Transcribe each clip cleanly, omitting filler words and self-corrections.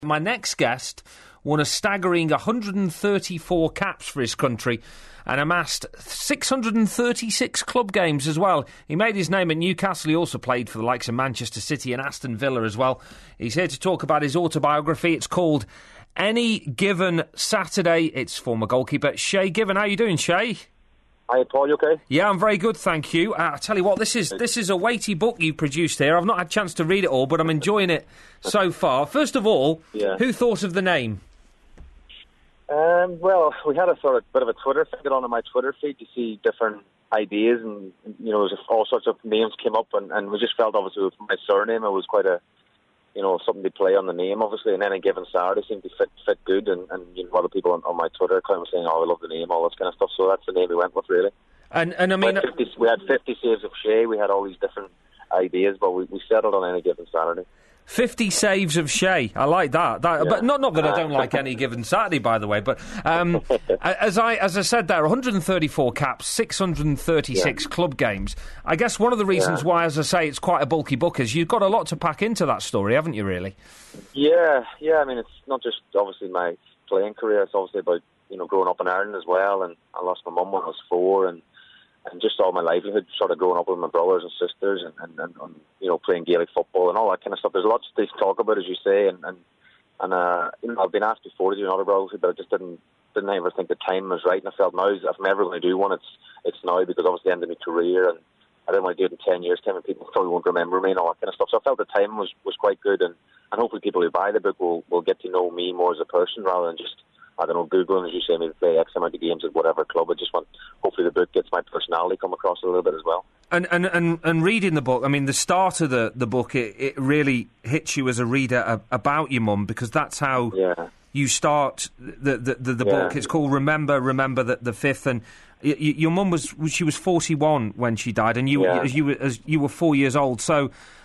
My next guest won a staggering 134 caps for his country and amassed 636 club games as well. He made his name at Newcastle. He also played for the likes of Manchester City and Aston Villa as well. He's here to talk about his autobiography. It's called Any Given Saturday. It's former goalkeeper Shay Given. How are you doing, Shay? Hi, Paul, you okay? Yeah, I'm very good, thank you. I tell you what, this is a weighty book you've produced here. I've not had a chance to read it all, but I'm enjoying it so far. First of all, Who thought of the name? Well, we had a sort of bit of a Twitter thing on my Twitter feed to see different ideas, and all sorts of names came up, and we just felt obviously with my surname it was quite a something to play on the name, obviously, and Any Given Saturday seemed to fit good, and other people on my Twitter account were saying, "Oh, I love the name," all this kind of stuff. So that's the name we went with, really. And I mean, we had 50 saves of Shay. We had all these different ideas, but we settled on Any Given Saturday. 50 saves of Shay. I like that. But not that I don't like Any Given Saturday, by the way. But as I said there, 134 caps, 636 club games. I guess one of the reasons why, as I say, it's quite a bulky book is you've got a lot to pack into that story, haven't you, really? Yeah. I mean, it's not just obviously my playing career. It's obviously about growing up in Ireland as well. And I lost my mum when I was 4, and just all my livelihood sort of growing up with my brothers and sisters and playing Gaelic football and all that kind of stuff. There's lots to talk about, as you say, and I've been asked before to do an autobiography, but I just didn't ever think the time was right, and I felt now, if I'm ever going to do one, it's now, because obviously the end of my career, and I didn't want to do it in 10 years' time and people probably won't remember me and all that kind of stuff. So I felt the time was quite good, and hopefully people who buy the book will get to know me more as a person rather than just, I don't know, Googling, as you say, maybe play X amount of games at whatever club. I just want, hopefully the book gets my personality come across a little bit as well. And reading the book, I mean, the start of the book, it really hits you as a reader about your mum, because that's how you start the book. It's called Remember the 5th, and your mum was 41 when she died, and you were 4 years old. So,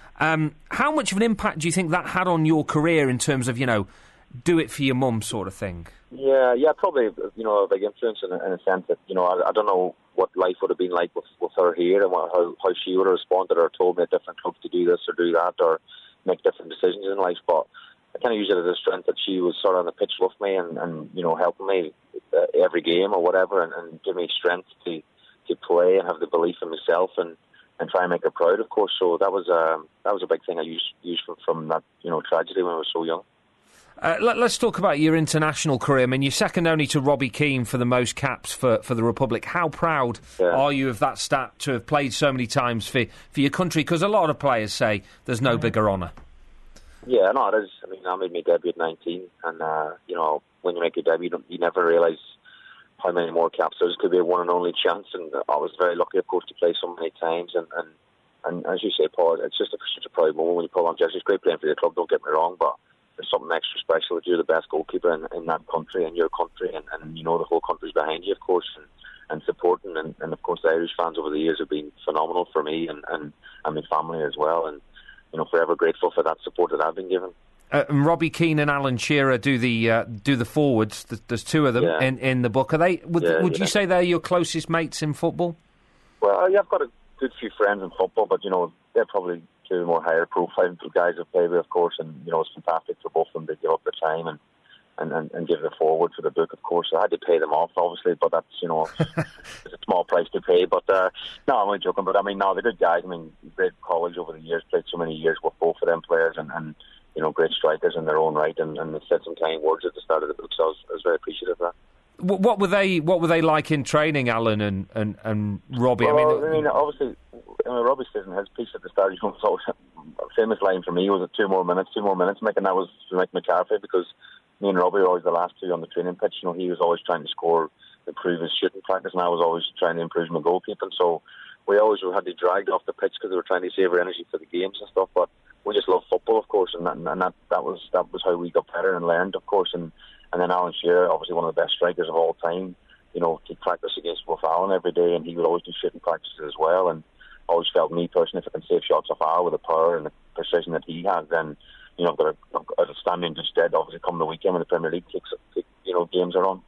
how much of an impact do you think that had on your career in terms of do it for your mum sort of thing? Yeah, probably, a big influence in a sense that, I don't know what life would have been like with her here, and how she would have responded or told me at different clubs to do this or do that or make different decisions in life, but I kind of use it as a strength that she was sort of on the pitch with me and helping me every game or whatever, and give me strength to play and have the belief in myself and try and make her proud, of course. So that was a big thing I used from that tragedy when I was so young. Let's talk about your international career. I mean, you're second only to Robbie Keane for the most caps for the Republic. How proud are you of that stat, to have played so many times for your country? Because a lot of players say there's no bigger honour. Yeah, no, it is. I mean, I made my debut at 19, and, when you make your debut, you never realise how many more caps there is. It could be a one and only chance, and I was very lucky, of course, to play so many times, and as you say, Paul, it's just such a proud moment when you pull on jersey. It's great playing for your club, don't get me wrong, but there's something extra special that you're the best goalkeeper in that country, in your country, and the whole country's behind you, of course, and supporting, and of course the Irish fans over the years have been phenomenal for me and my family as well, and forever grateful for that support that I've been given. And Robbie Keane and Alan Shearer do the forwards. There's two of them in the book. Are they? Would you say they're your closest mates in football? Well, I've got a good few friends in football, but they're probably two of the more higher profile guys I've played with, of course, and it's fantastic for both of them to give up their time and give the forward for the book, of course. I had to pay them off, obviously, but that's it's a small price to pay. But no, I'm only joking. But I mean, no, they're good guys. I mean, great college over the years, played so many years with both of them players, and great strikers in their own right, and they said some kind words at the start of the book, so I was very appreciative of that. What were they like in training, Alan and Robbie? Well, I mean, obviously, Robbie says in his piece at the start, so a famous line for me was at 2 more minutes, making that was to make McCarthy, because me and Robbie were always the last two on the training pitch. He was always trying to score, improve his shooting practice, and I was always trying to improve my goalkeeping. So we always had to drag off the pitch because they were trying to save our energy for the games and stuff. But we just love football, of course, and that was how we got better and learned, of course. And then Alan Shearer, obviously one of the best strikers of all time, to practice against Wolf Allen every day, and he would always do shooting practices as well. And always felt, me personally, if I can save shots off Al with the power and the precision that he has, then I've got an outstanding instead. Obviously, come the weekend when the Premier League games are on.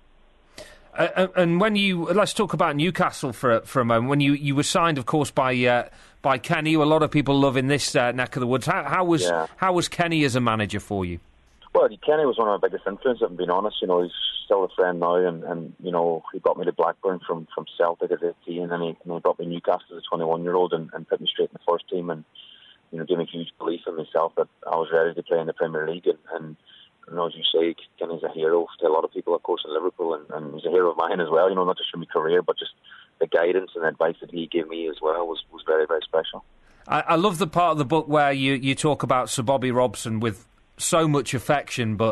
And when let's talk about Newcastle for a moment. When you were signed, of course, by Kenny, who a lot of people love in this neck of the woods. How was Kenny as a manager for you? Well, Kenny was one of my biggest influences, if I'm being honest. He's still a friend now, and he got me to Blackburn from Celtic as 18, and he brought me to Newcastle as a 21-year-old and put me straight in the first team, and gave me a huge belief in myself that I was ready to play in the Premier League. And as you say, Kenny's a hero to a lot of people, of course, in Liverpool, and he's a hero of mine as well. Not just for my career, but just the guidance and advice that he gave me as well was very, very special. I love the part of the book where you talk about Sir Bobby Robson with so much affection, but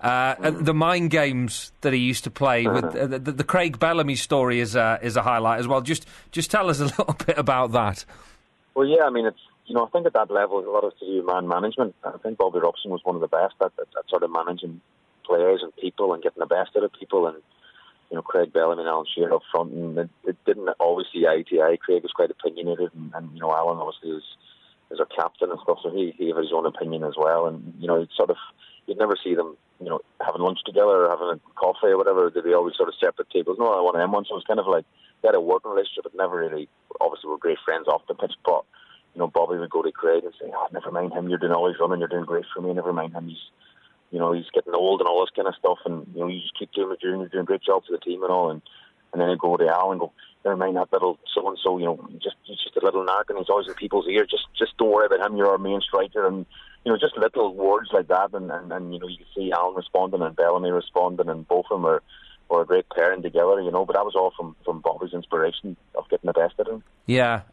the mind games that he used to play with the Craig Bellamy story is a highlight as well. Just tell us a little bit about that. Well, yeah, I mean, it's I think at that level, it's a lot of to do with man management. I think Bobby Robson was one of the best at sort of managing players and people and getting the best out of people. And Craig Bellamy and Alan Shearer up front, and it didn't always see eye to eye. Craig was quite opinionated, and Alan obviously is our captain and stuff, so he had his own opinion as well. And you'd never see them having lunch together or having a coffee or whatever. They'd be always sort of separate tables. No, I want them one. So it was kind of like they had a working relationship, but never really. Obviously, we're great friends off the pitch, but Bobby would go to Craig and say, never mind him, you're doing all his running, you're doing great for me, never mind him, he's getting old and all this kind of stuff, and you just keep doing what you're doing, you're doing a great job for the team and all. And then he'd go to Al and go, never mind that little so-and-so, he's just a little narc and he's always in people's ear, just don't worry about him, you're our main striker. And just little words like that, and you could see Alan responding and Bellamy responding, and both of them are a great pairing together, but that was all from Bobby's inspiration of getting the best out of him. Yeah.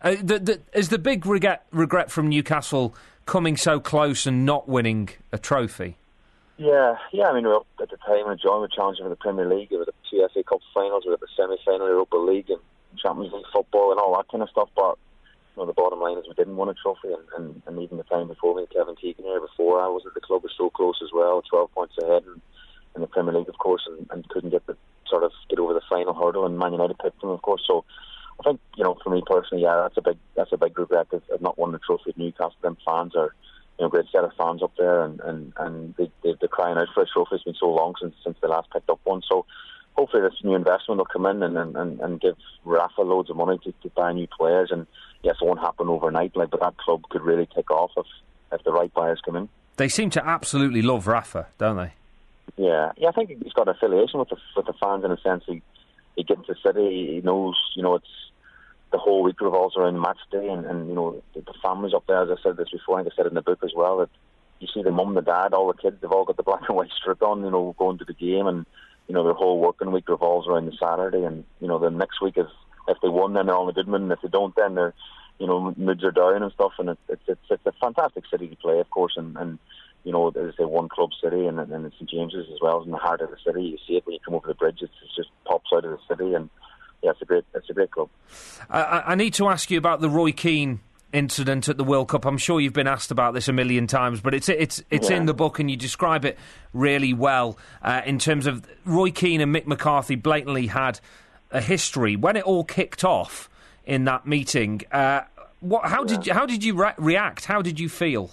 Is the big regret from Newcastle coming so close and not winning a trophy? Yeah. I mean, at the time, we were challenging for the Premier League. We had the two FA Cup finals, we had the semi-final Europa League and Champions League football and all that kind of stuff. But the bottom line is we didn't win a trophy, and even the time before me, Kevin Keegan here, before I was at the club, was so close as well, 12 points ahead in the Premier League, of course, and couldn't get over the final hurdle, and Man United picked them, of course. So I think, for me personally, yeah, that's a big regret of not winning the trophy at Newcastle. Them fans are, a great set of fans up there, and they're crying out for a trophy. It's been so long since they last picked up one. So hopefully this new investment will come in and give Rafa loads of money to buy new players. And yes, it won't happen overnight, but that club could really take off if the right buyers come in. They seem to absolutely love Rafa, don't they? Yeah, I think he's got an affiliation with the fans in a sense. He gets the city. He knows, it's the whole week revolves around match day, and the families up there. As I said this before, I think I said it in the book as well, that you see the mum, the dad, all the kids. They've all got the black and white strip on, going to the game, and their whole working week revolves around the Saturday. And the next week is if they won, then they're on the good mood, and if they don't, then they're moods are down and stuff. And it's a fantastic city to play, of course, and as I say, one club city, and St James's as well is in the heart of the city. You see it when you come over the bridge; it just pops out of the city, and yeah, it's a great club. I need to ask you about the Roy Keane incident at the World Cup. I'm sure you've been asked about this a million times, but it's in the book, and you describe it really well in terms of Roy Keane and Mick McCarthy blatantly had a history. When it all kicked off in that meeting, how did you react? How did you feel?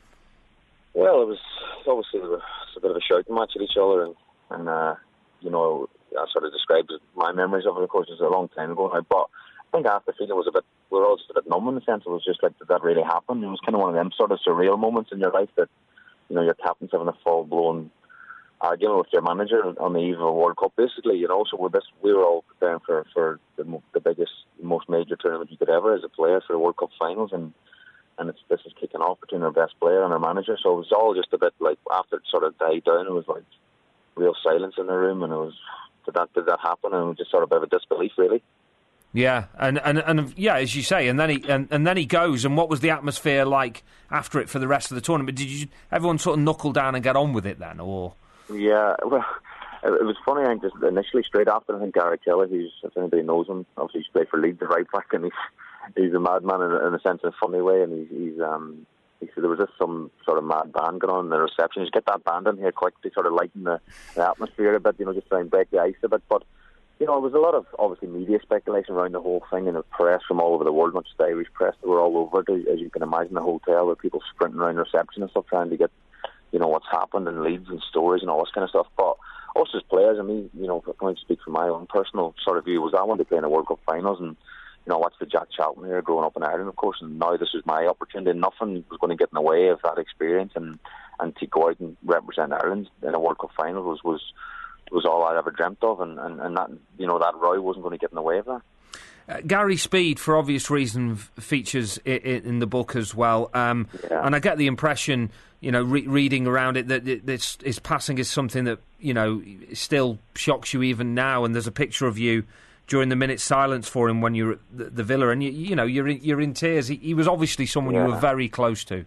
Well, it was obviously a bit of a shouting match at each other, and I sort of described my memories of it. Of course, it was a long time ago now, but I think after feeling we were all just a bit numb in the sense. It was just like, did that really happen? It was kind of one of them sort of surreal moments in your life that your captain's having a full blown argument with your manager on the eve of a World Cup, basically. So with this, we were all preparing for the biggest, most major tournament you could ever as a player, for the World Cup finals, and this is kicking off between our best player and our manager. So it was all just a bit like, after it sort of died down, it was like real silence in the room, and it was, did that happen? And it was just sort of a bit of a disbelief, really. Yeah, and yeah, as you say, and then he goes. And what was the atmosphere like after it for the rest of the tournament? Did everyone sort of knuckle down and get on with it then, or? Yeah, well, it was funny. I think just initially, straight after, I think Gary Kelly, who's, if anybody knows him, obviously he's played for Leeds, the right back, and he's a madman in a sense, in a funny way, and he said there was just some sort of mad band going on in the reception. Just get that band in here quick to sort of lighten the atmosphere a bit, just try and break the ice a bit. But it was a lot of obviously media speculation around the whole thing, and the press from all over the world, not just the Irish press, that were all over it, as you can imagine, the hotel, with people sprinting around the reception and stuff, trying to get what's happened and leads and stories and all this kind of stuff. But us as players, I mean, if I can speak from my own personal sort of view, was I wanted to play in the World Cup finals, and I watched the Jack Charlton here growing up in Ireland, of course, and now this was my opportunity. Nothing was going to get in the way of that experience, and to go out and represent Ireland in a World Cup final was all I'd ever dreamt of, and that, you know, that row wasn't going to get in the way of that. Gary Speed, for obvious reasons, features in the book as well, and I get the impression, you know, reading around it, that his passing is something that, you know, still shocks you even now. And there's a picture of you during the minute's silence for him when you're at the Villa, and you know you're in tears. He was obviously someone you were very close to.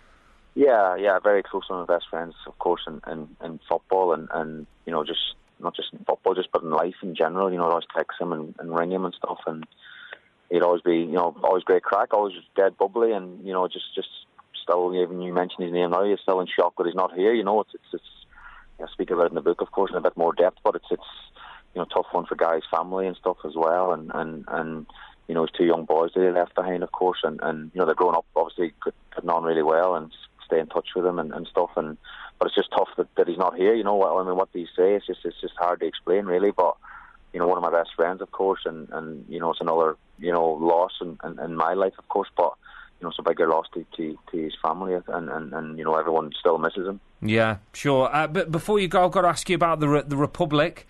Yeah, very close. One of my best friends, of course, in football, and you know, just not just in football, but in life in general. You know, I'd always text him and ring him and stuff, and he'd always be, you know, always great crack, always dead bubbly, and you know, just still, even you mention his name now, you're still in shock that he's not here. You know, it's I speak about it in the book, of course, in a bit more depth, but it's you know, tough one for Gary's family and stuff as well, and you know, his two young boys that he left behind, of course, and you know, they're growing up, obviously getting on really well, and stay in touch with him and stuff, but it's just tough that he's not here. You know, I mean, what do you say? It's just hard to explain, really. But you know, one of my best friends, of course, and you know, it's another, you know, loss in my life, of course, but you know, it's a bigger loss to his family, and you know, everyone still misses him. Yeah, sure. But before you go, I've got to ask you about the Republic.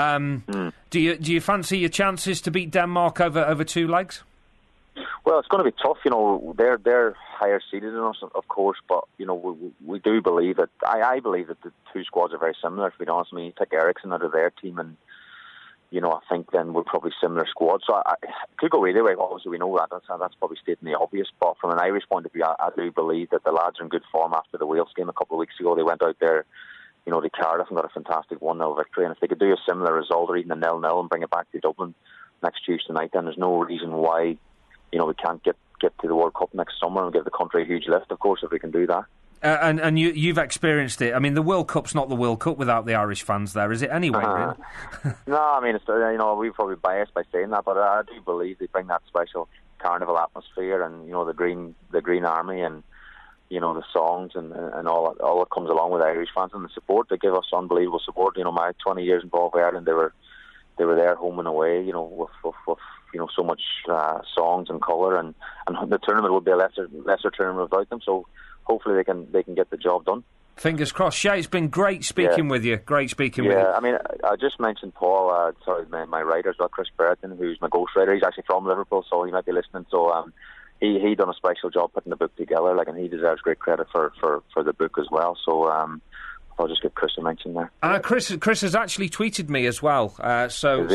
Do you fancy your chances to beat Denmark over two legs? Well, it's going to be tough. You know, they're higher seeded than us, of course, but you know, we do believe that. I believe that the two squads are very similar. To be honest, I mean, you take Ericsson out of their team, and you know, I think then we're probably similar squads. So I could go either way. Obviously, we know that. That's probably stating the obvious. But from an Irish point of view, I do believe that the lads are in good form after the Wales game a couple of weeks ago. They went out there, you know, to Cardiff and got a fantastic 1-0 victory. And if they could do a similar result or even a 0-0 and bring it back to Dublin next Tuesday night, then there's no reason why, you know, we can't get to the World Cup next summer and give the country a huge lift, of course, if we can do that. And you've experienced it. I mean, the World Cup's not the World Cup without the Irish fans there, is it anyway, really? No, I mean, it's, you know, we're probably biased by saying that, but I do believe they bring that special carnival atmosphere, and, you know, the Green Army, and, you know, the songs and all that comes along with Irish fans, and the support. They give us unbelievable support. You know, my 20 years involved with Ireland, they were there home and away, you know, with you know, so much songs and colour, and the tournament would be a lesser tournament without them. So hopefully they can get the job done. Fingers crossed. Shay, it's been great speaking with you. Great speaking with you. Yeah, I mean, I just mentioned Paul, my writer as well, Chris Brereton, who's my ghostwriter. He's actually from Liverpool, so he might be listening. So he done a special job putting the book together, and he deserves great credit for the book as well. So I'll just give Chris a mention there. Chris has actually tweeted me as well. So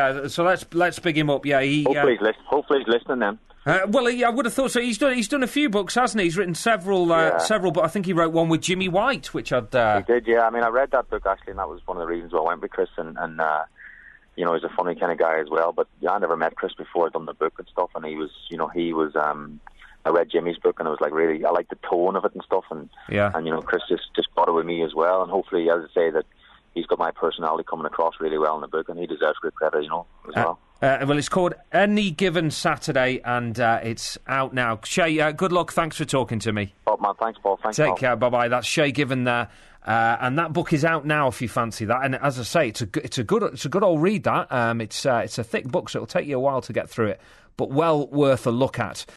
let's big him up. Yeah, hopefully he's listening then. Well, I would have thought so. He's done a few books, hasn't he? He's written several, but I think he wrote one with Jimmy White, which I'd. He did, yeah. I mean, I read that book actually, and that was one of the reasons why I went with Chris. And you know, he's a funny kind of guy as well. But I never met Chris before. I'd done the book and stuff, and he was. I read Jimmy's book, and it was I liked the tone of it and stuff, and you know, Chris just bought it with me as well, and hopefully, as I say, that he's got my personality coming across really well in the book, and he deserves great credit, you know, as well. Well, it's called Any Given Saturday, and it's out now. Shay, good luck. Thanks for talking to me. Oh man, thanks, Paul. Take care. Bye bye. That's Shay Given there. And that book is out now if you fancy that. And as I say, it's a good old read. That it's a thick book, so it'll take you a while to get through it, but well worth a look at.